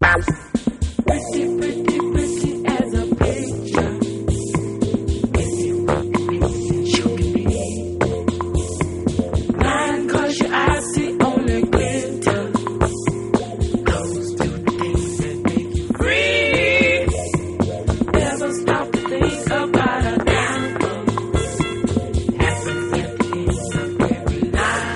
Pretty, pretty, pretty as a picture. Pretty, pretty, pretty, you can be. Blind 'cause your eyes see only glitter. Close to the things that make you free. Never stop to think about a downfall. Happens at the end of every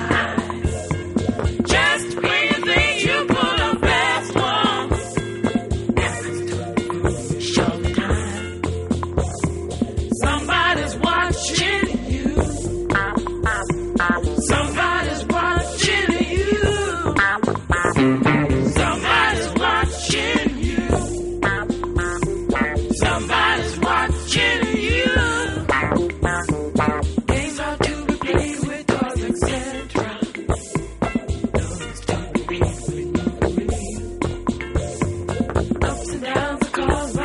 life. Just when you think you pull a fast one, happens to the short time. Somebody's watching you. Somebody's watching you. Somebody's watching you. Somebody's watching you. Games are to be played with toys, etc. Those to be played with no real. Ups and downs are caused